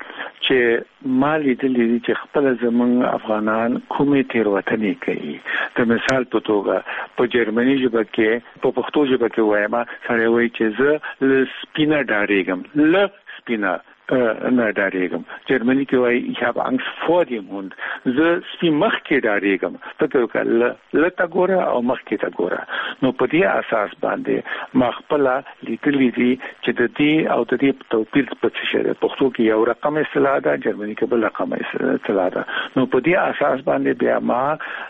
چې مالی دلی چې خپل زمون افغانان کومې تیروتنې کوي د مثال په توګه په جرمني ژبه کې په پښتو ژبه کې وایم سره وایي چې زه ل سپینه ډاریږم ل سپینه نه ډاریږم جرمني کې وایي ich habe Angst vor dem Hund زه سپی مخ کې ډاریږم ته وکړه لته ګوره او مخ کې تا ګوره نو په دې اساس باندې مخبل لیکلي دي چې د دې او د دې توپیر په څه شي پښتو کې یو رقم اصطلاح ده جرمني کې بل رقم اصطلاح ده نو په دې اساس باندې بیا ما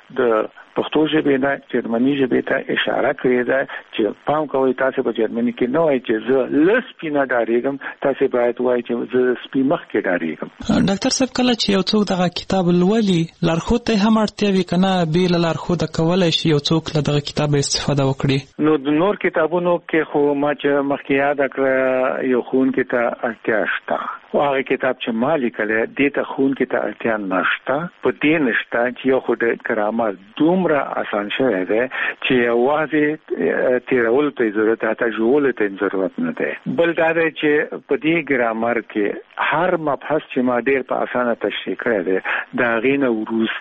د پښتو ژبې نه جرمني ژبې ته اشاره کړې ده چې پام کوئ تاسو په جرمني کې نه وایي چې زه لس پینا ډاریږم تاسو باید وایي چې زه سپی مخ کې ډاریږم ډاکټر صاحب کله چې یو څوک دغه کتاب لولي لارښود ته هم اړتیا وي کنه به لارښود کولای شي یو څوک له دغه کتاب استفاده وکړي نو د نور کتابونو کې خو ما چې مخکې یاد کړ یو خون کې ته اړتیا شته او هغه کتاب چې ما لیکل دی ته خون کې ته اړتیا نشته په دې نشته چې یو خو د ګرامر دومره آسان شوی دی چې واځي تیرول ته ضرورت هته جوړول ته ضرورت نه ده بل دا دی چې په دې ګرامر کې هر مبحث چې ما ډېر په اسانه تشریح کړی دی دا غینه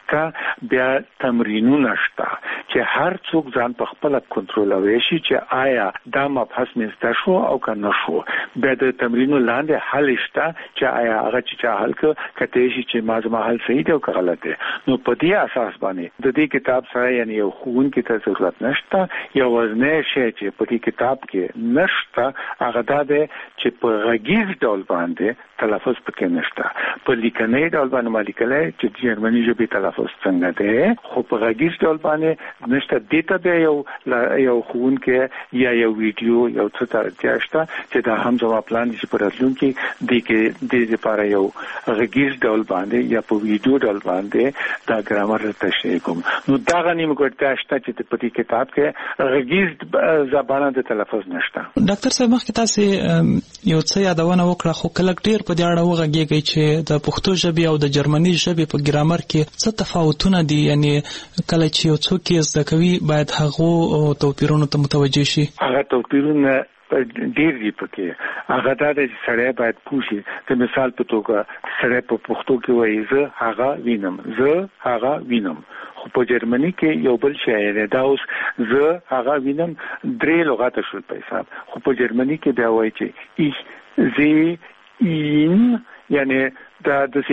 ورسته بیا تمرینونه شته چې هر څوک ځان په خپل کنټرولوي شي چې آیا دا مبحث مې شو او کنه شو بیا د تمرینو لاندې حل شته چې آیا هغه چې حل کته شي چې ما زما حل صحیح دی او غلط دی نو په دې اساس باندې د دې کتاب سره یعنی یو خون کې ته ضرورت نشته یو وزنه شي چې په دې کتاب کې نشته هغه دا دی چې په غږیز ډول باندې تلفظ پکې نشته په لیکنې ډول باندې مالیکلې چې جرمني ژبې تلفظ څنګه دی خو په غږیز ډول باندې نشته دته دی یو یو خون کې یا یو ویډیو یو څه ترتیا شته چې دا هم زما پلان دي په راتلونکي د کې د لپاره یو غږیز ډول باندې یا په ویډیو ډول باندې دا ګرامر تشریح کوم نو دا غنیم کوټه شته چې په دې کتاب کې غږیز زبانه د تلفظ نشته ډاکټر صاحب مخکې تاسو یو څه یادونه وکړه خو کله ډیر په دې اړه وغږیږي چې د پښتو ژبې او د جرمني ژبې په ګرامر کې څه تفاوتونه دي یعنی کله چې یو څوک یې زده کوي باید هغه توپیرونو ته متوجه شي هغه توپیرونه ډیر دی پکې. هغه دا د سړی باید پوښي. د مثال په توګه سړی په پښتو کې وایي زه هغه وینم، زه هغه وینم. خو په جرمني کې یو بل شی دی، دا اوس زه هغه وینم درې لغات شول په حساب. خو په جرمني کې بیا وایي چې ich sehe ihn، یعنی دا د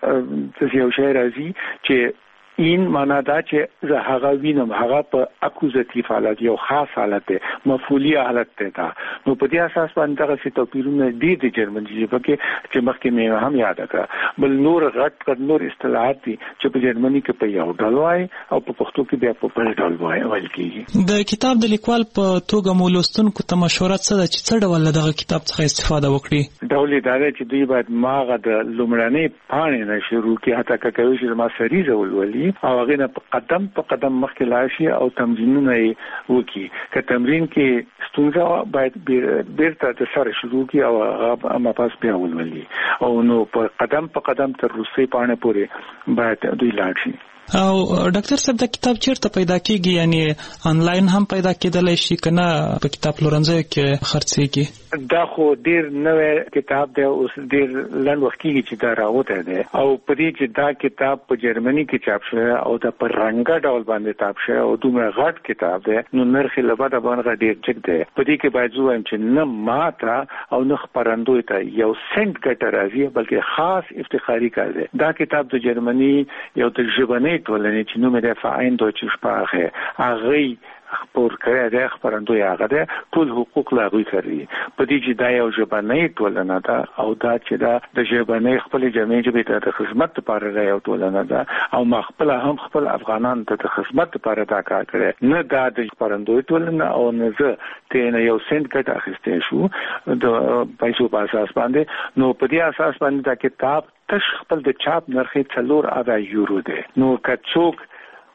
یو شی راځي چې این معنا دا چې زه هغه وینم، هغه په اکوزاتیو حالت یو خاص حالت دی، مفعولی حالت دی. دا نو په دې اساس باندې دغه څه توپیرونه دي د جرمني ژبه کې چې مخکې مې هم یاد کړه. بل نور غټ غټ نور اصطلاحات دي چې په جرمني کې په یو ډول وایي او په پښتو کې بیا په بل ډول وایي ویل کېږي. د کتاب د لیکوال په توګه مو لوستونکو ته مشوره څه ده چې څه ډول دغه کتاب څخه استفاده وکړي؟ ډول دا دی چې دوی باید ماغه د لومړنۍ پاڼې نه شروع کړي، حتی که کوي چې ما سریزه ولولي او هغه نه قدم په قدم مخکې لاړ شي او تمرینونه یې وکړي. که تمرین کې ستونزه باید بیرته د سره شروع کړي او هغه اما پاس بیا ولولي، او نو په قدم په قدم تر وروستۍ پاڼې پورې باید دوی لاړ شي. او ډاکټر صاحب دا کتاب چیرته پیدا کیږي؟ یعنی آنلاین هم پیدا کېدلی شي که نه په کتاب پلورنځیو کې خرڅېږي؟ دا خو ډیر نوی کتاب دی، اوس ډیر لنډ وخت کېږي چې دا راوتی دی، او په دې چې دا کتاب په جرمني کې چاپ شوی او دا په رنګه ډول باندې چاپ شوی او دومره غټ کتاب دی، نو نرخ یې له بده باندې ډیر ټیټ دی. په دې کې باید زه ووایم چې نه ما ته او نه خپرندوی ته یو سنټ ګټه راځي، بلکې خاص افتخاري کار دی. دا کتاب د جرمني یو د ژبنۍ ټولنې چې نوم یې دی فاین دویچه شپراخه، هغې خپور کړی دی، خپرندوی هغه دی، ټول حقوق له هغوی کوي. په دې چې دا یو ژبنۍ ټولنه ده او دا چې دا د ژبنۍ خپلې جمعي ژبې ته د خدمت لپاره دا یو ټولنه ده، او ما خپله هم خپل افغانانو ته د خدمت لپاره دا کار کړی، نه دا د خپرندوی ټولنه او نه زه ترې نه یو سنټ ګټه اخیستی شو د پیسو په اساس باندې. نو په دې اساس باندې دا کتاب تش خپل د چاپ نرخ څلور اویا یورو دی. نو که څوک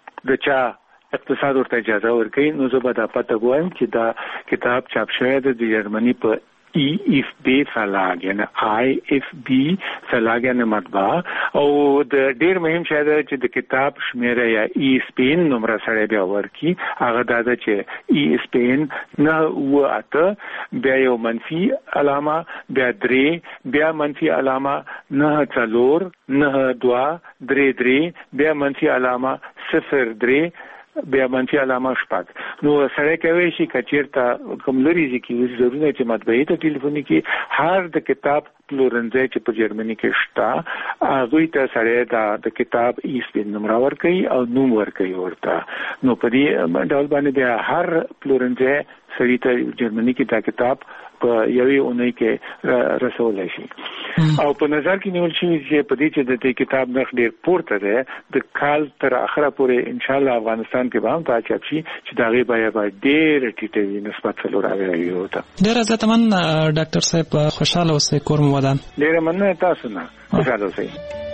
د چا اقتصاد ورته اجازه ورکوي نو زه به دا پته وایم چې دا کتاب چاپ شوی دی د جرمني په ای اف بی فلاګ، یعنی آی اف بی فلاګ یعنی مطبعه، او د ډیر مهم شی دی چې د کتاب شمیره یا ای سپین نمره سره بیا ورکي. هغه دا ده چې ای سپین نه اوه اته، بیا یو منفي علامه، بیا درې، بیا منفي علامه، نه څلور، نه دوه، درې درې، بیا منفي علامه، صفر درې، بیا منفي علامه شپږ. نو سړی کوي شي که چېرته کوم لرې ځای کې ضروري چې مطبعې ته ټلیفوني کړي، هر د کتاب پلورنځی چې په جرمني کې شته هغوی ته سړی دا د کتاب ای سپین نمره ورکوي او نوم ورکوي ورته. نو په دې ډول باندې بیا هر پلورنځی سړي ته جرمني کې دا کتاب په یوې اونۍ کې رسولی شي. او په نظر کې نیول شوي چې په دې چې د دې کتاب نرخ ډېر پورته دی، د کال تر اخره پورې انشاءالله افغانستان کې به هم دا چاپ شي چې د هغې بیه به ډېره ټیټه وي نسبت څلور اویا یورو ته. ډېره زیاته مننه ډاکټر صاحب، خوشحاله اوسئ، کور مو ودان. ډېره مننه تاسو نه، خوشحاله اوسئ.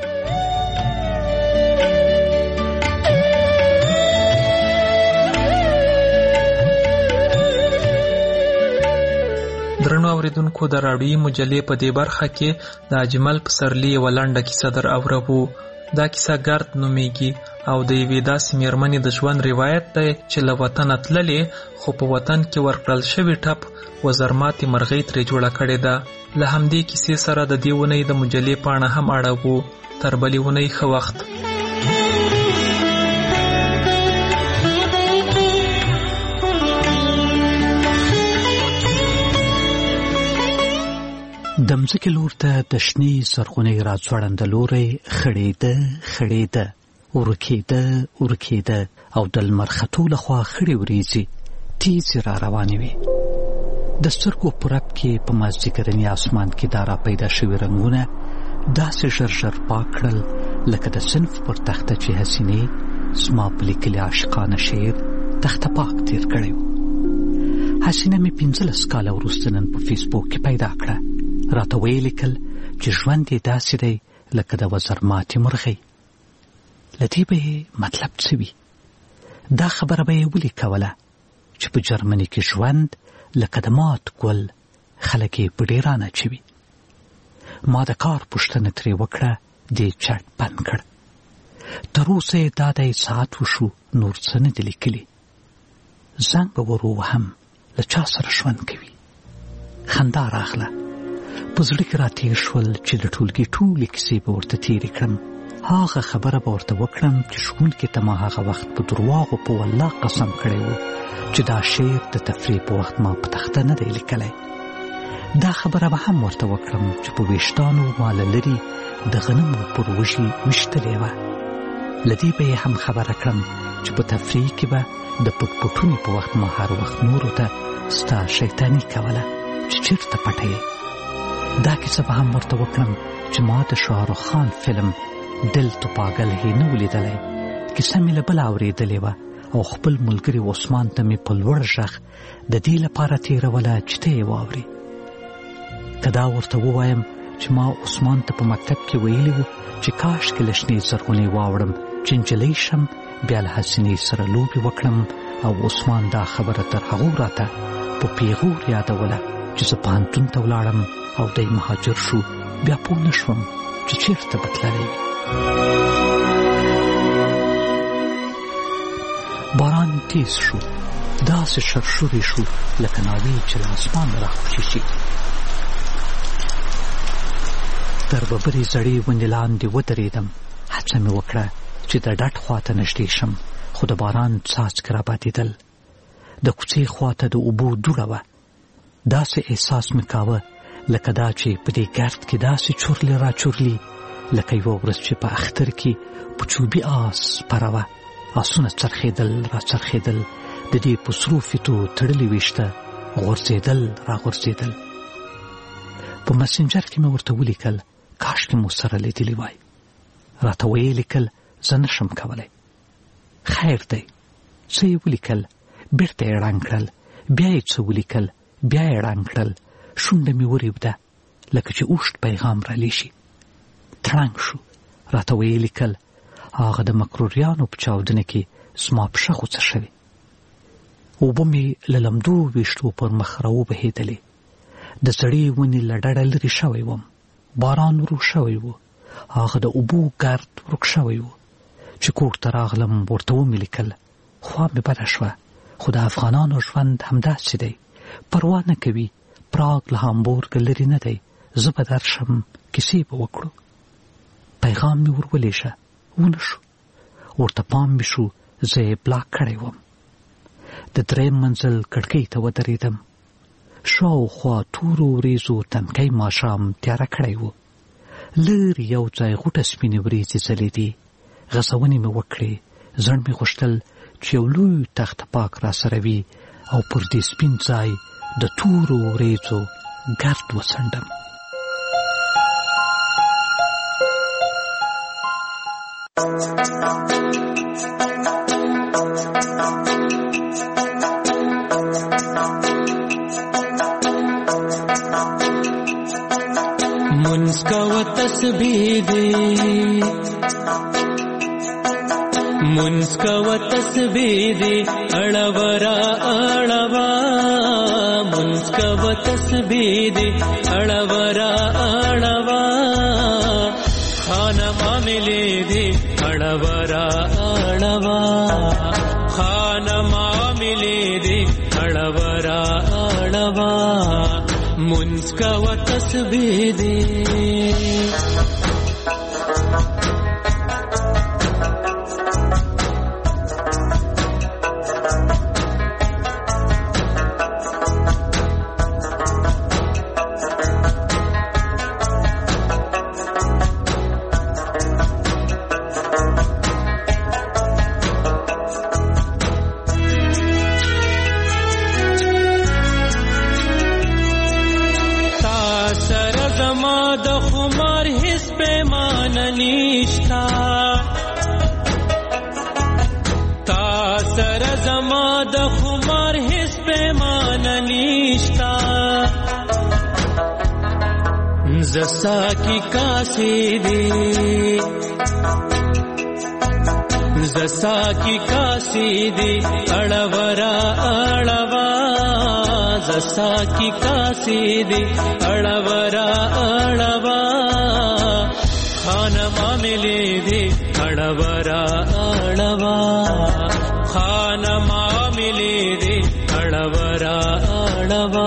درنو اوریدونکو، د راډیوي مجلې په دې برخه کې د اجمل پسرلي یوه لنډه کیسه در اورو. دا کیسه ګرد نومیږي او د یوې داسې میرمنې د ژوند روایت دی چې له وطنه تللې خو په وطن کې ورکړل شوي ټپ وزرماتې مرغۍ ترې جوړه کړې ده. له همدې کیسې سره د دې اونۍ د مجلې پاڼه هم اړوو. تر بلې اونۍ ښه وخت. د مځکې لور ته د شنې زرغونې راځوړنده لوری خړېده خړېده ورکېده ورکېده او د لمر ختو لخوا خړې وریځې تیزې را روانې وې. د سترګو په رپ کې په مازدیګرني اسمان کې دا را پیدا شوي رنګونه داسې ژر ژر پاک کړل لکه د صنف پر تخته چې حسینې زما په لیکلي عاشقانه شعر تخته پاک تیر کړی و. حسینه مې پنځلس کاله وروسته نن په فیسبوک کې پیدا کړه. راته ویې لیکل چې ژوند یې داسې دی لکه د وزرماتې مرغۍ. له دې به یې مطلب څه وي؟ دا خبره به یې ولې کوله چې په جرمني کې ژوند لکه د مات ګل خلک یې په ډېرانه اچوي. ما د کار پوښتنه ترې وکړه، دې چټ بند کړ. تر اوسه یې دا دی ساعت وشو نور څه نه دي لیکلي. زنګ به ور ووهم له چا سره ژوند کوي. خندا راغله. په زړه کې راتېر شول چې د ټولګي ټولې کیسې به ورته تېرې کړم. هغه خبره به ورته وکړم چې ښوونکي ته ما هغه وخت په درواغو په والله قسم کړی و چې دا شعر د تفریح په وخت ما په تخته نه دی لیکلی. دا خبره به هم ورته وکړم چې په ویشتانو ما له لرې د غنمو پر وږي ویشتلې وه. له دې به یې هم خبره کړم چې په تفریح کې به د پټ پټونې په وخت ما هر وخت نورو ته ستا شیطاني کوله چې چېرته پټه یې. دا کیسه به هم ورته وکړم چې ما د شاهرخ خان فلم دل تو پاگل هی نه ولیدلی. کیسه مې له بله اورېدلې وه او خپل ملګري عثمان ته مې په لوړ غږ د دې لپاره تېروله چې ته یې واورې. که دا ورته ووایم چې ما عثمان ته په مکتب کې ویلي وو چې کاشکې له شنې زرغونې واوړم چې نجلۍ شم بیا له حسینې سره لوبې وکړم، او عثمان دا خبره تر هغو راته په پیغور یادوله چې زه پوهنتون ته ولاړم او دی مهاجر شو. بیا پوه نه شوم چې چېرته به تللی وي. باران تیز شو، داسې شرشورې شو لکه ناوې چې له اسمانه راخوشي شي. تر ببرې زړې ونې لاندې ودرېدم. هڅه مې وکړه چې د ډډ خواته نږدې شم، خو د باران څاڅکي رابادېدل. د کوڅې خواته د اوبو دوړه وه. داسې احساس مې کاوه لکه دا چې په دې ګرد کې داسې چورلې را چورلي لکه یوه ورځ چې په اختر کې په چوبي آس سپره وه. آسونه څرخېدل را څرخېدل، د دې په سرو فیتو تړلي ویښته غورځېدل را غورځېدل. په مسنجر کې مې ورته ولیکل کاشکې مو سره لیدلی وای. راته ویې لیکل زه نشم کولی. خیر دی. څه یې ولیکل، بیرته یې ړنګ کړل، بیا یې څه ولیکل، بیا یې ړنګ کړل. شونډه مې وریوده لکه چې اوښت پیغام را لیشي. تړنګ شو. راته ویې لیکل هغه د مکروریانو په چاودنه کې زما پښه غوڅه شوې. اوبه مې له لمدو ویښتو پر مخ راوبهېدلې. د سړې ونې له ډډه لرې شوی وم. باران ورو شوی و. هغه د اوبو ګرد ورک شوی و. چې کور ته راغلم ورته ومې لیکل. خوا مې بده شوه، خو د افغانانو ژوند همداسې دی، پروا نه کوي. پراګ له هامبورګ لرې نه دی. زه به درشم، کیسې به وکړو. پیغام مې ور ولیږه، ونه شو. ورته پام مې شو زه یې بلاک کړی وم. د درېیم منزل کړکۍ ته ودرېدم. شاوخوا تورو وریځو تنکی ماښام تیاره کړی و. لرې یو ځای غوټه سپینې وریځې ځلېدې. غځونې مې وکړې. زړه مې غوښتل چې یو لوی تخت پاک را سره وي او پر دې سپین ځای د تورو وریځو ګرد وڅنډم. منسکا و تسبیح دے منسکا و تسبیح دے اڑورا اڑوا منسکا و تسبیح دے اڑورا اڑوا خانہ معاملے دے اڑورا اڑوا خانہ معاملے دے اڑورا اڑوا منسکا و تسبیح دے. زسا کی کاسی دی زسا کی کاسی دی اڑورا اڑوا زسا کی کاسی دی اڑورا اڑوا خانہ معاملے دی اڑورا اڑوا خانہ معاملے دی اڑورا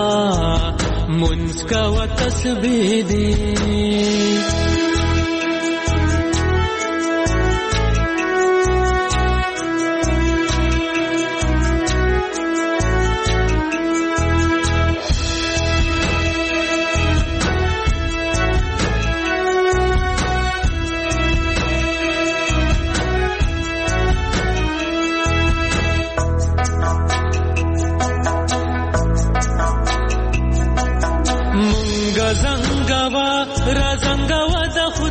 منځ کوه تسبیح دې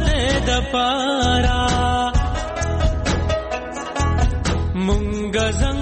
پارا مونږ